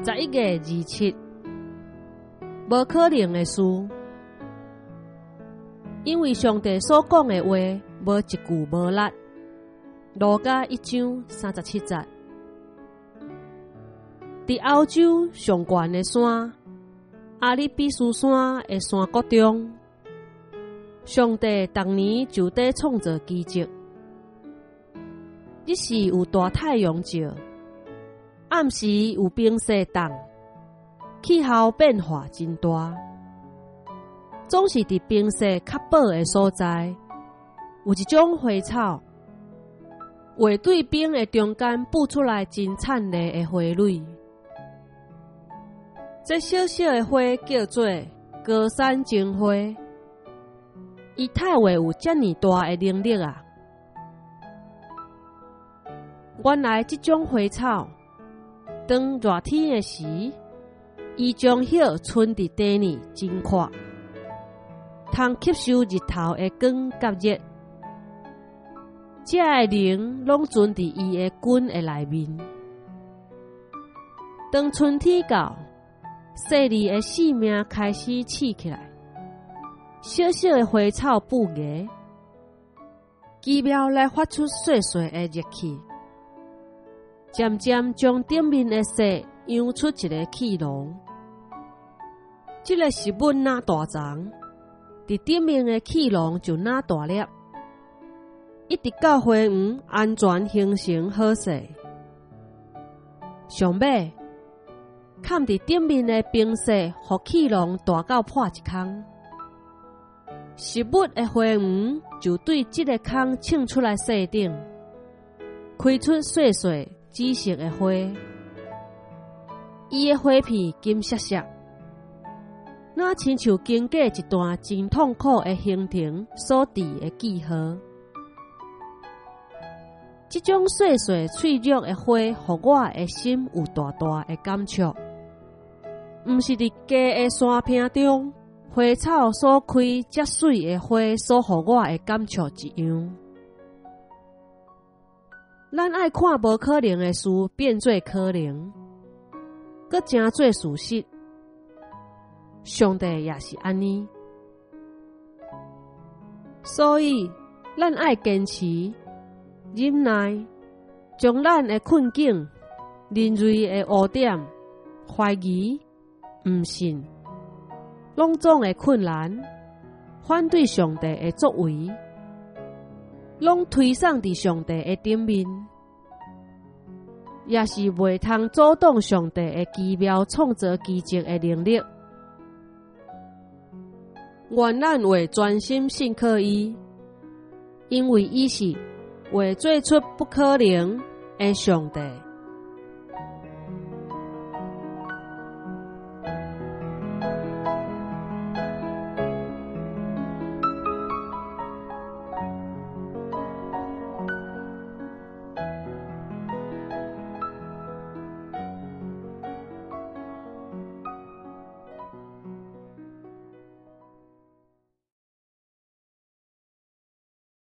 11月27，无可能的事，因为上帝所讲的话，无一句无力。路加1章37节。伫欧洲上悬的山阿里比斯山的山谷中，上帝逐年就在创造奇迹。日时有大太阳照，暗时有冰雪冻，气候变化真大。总是伫冰雪较薄的所在，有一种花草，会对冰的中间布出来真灿丽的花蕊。这小小的花叫做高山精花，伊太会有遮尔大的能力啊！原来这种花草，当热天的时，伊将叶伸伫地里真阔，通吸收日头的光甲热。这个灵拢存伫伊的根的内面。当春天到，细腻的生命开始试起来，小小的花草布芽，奇妙来发出细细的热气，渐渐将顶面的雪扬出一个气囊。这个食物哪大丛，伫顶面的气囊就哪大粒，一直到花园安全形成好势。上尾，嵌伫顶面的冰雪，互气囊大到破一空。食物的花园就对这个空冲出来雪顶，开出细细紫色的花。伊的花片金闪闪，那亲像经过一段真痛苦的行程所致的记号。这种细细脆弱的花，互我的心有大大的感触。毋是伫家的山坪中，花草所开遮水的花所互我的感触一样。咱爱看无可能的事变做可能，搁真做事实。上帝也是安尼，所以咱爱坚持、忍耐，将咱的困境、人类的污点、怀疑、毋信，拢总的困难，反对上帝的作为，拢推送伫上帝的顶面，也是袂通阻挡上帝的奇妙创造奇迹的能力。愿咱会专心信靠伊，因为伊是会做出不可能的上帝。